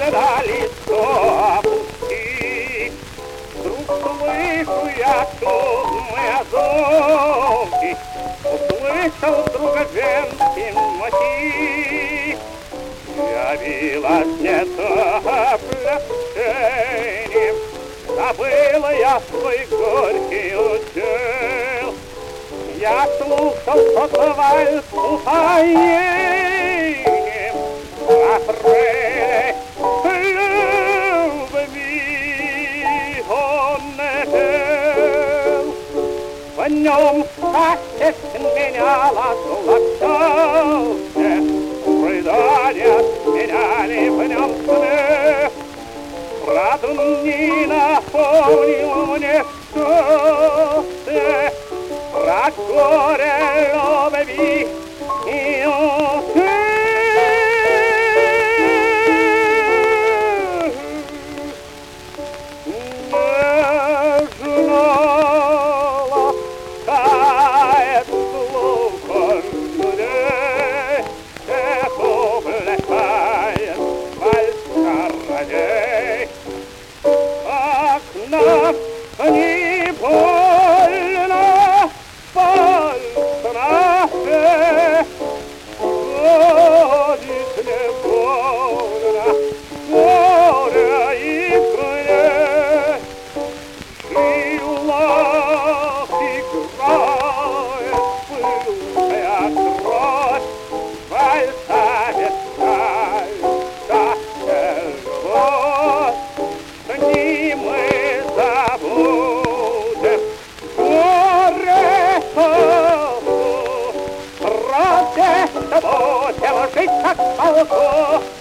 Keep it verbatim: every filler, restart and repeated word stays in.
когда лицо опусти, вдруг слышу я шумные звуки, услышал вдруг женский мотив. Явилась не прошением, забыла я свой горький удел. Я слушал тот вальс с упоением, апрель любви он пел. В нем счастье сменяло золотце, рыдания сменяли в нем смех. Правда, не напомнил мне что-то про горе любви и утех. Не больно, больно, ходит не больно, горе и грех. Сила играет пылкая кровь, вальсами скальза любовь. С ним мы забудем горе, правде будем жить как в полку.